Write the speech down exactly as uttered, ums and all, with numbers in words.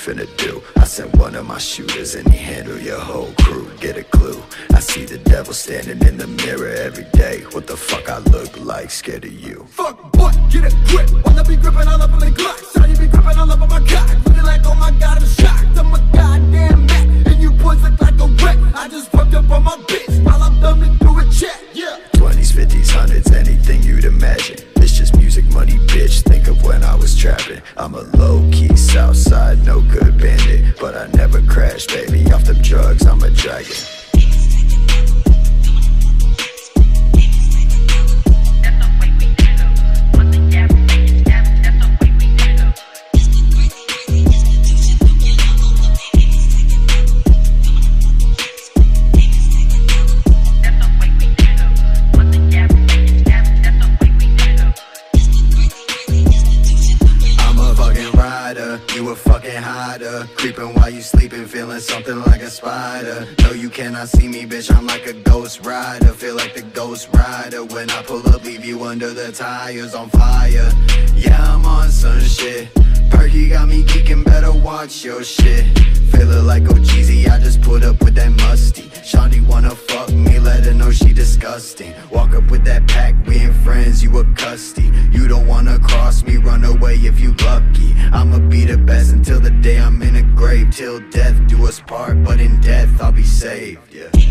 finna do? I sent one of my shooters and he handle your whole crew. Get a clue, I see the devil standing in the mirror every day. What the fuck I look like, scared of you? Fuck boy, get a grip, wanna be gripping all up on the Glock. Saw you be gripping all up on my cock. Looking like, oh my god, I'm shocked. I'm a goddamn Mac, and you boys look like a wreck. I just fucked up on my bitch while I'm thumbing through a check, yeah. Twenties, fifties, hundreds, anything you'd imagine. It's just music money, bitch, think of when I was trapping. I'm a low-key Southside, no good bandit, but I never crash, baby. Off them drugs, I'm a dragon. You a fucking hider, creeping while you sleeping, feeling something like a spider. No, you cannot see me, bitch, I'm like a ghost rider. Feel like the ghost rider when I pull up, leave you under the tires on fire. Yeah, I'm on some shit. Perky got me geeking, better watch your shit. Feeling like oh Jeezy, I just put up with that musty. Shawty wanna fuck me, let her know she disgusting. Walk up with that pack, we ain't friends, you a custy. You don't wanna cross me, run away if you lucky. I'ma be the best until the day I'm in a grave. Till death do us part, but in death I'll be saved, yeah.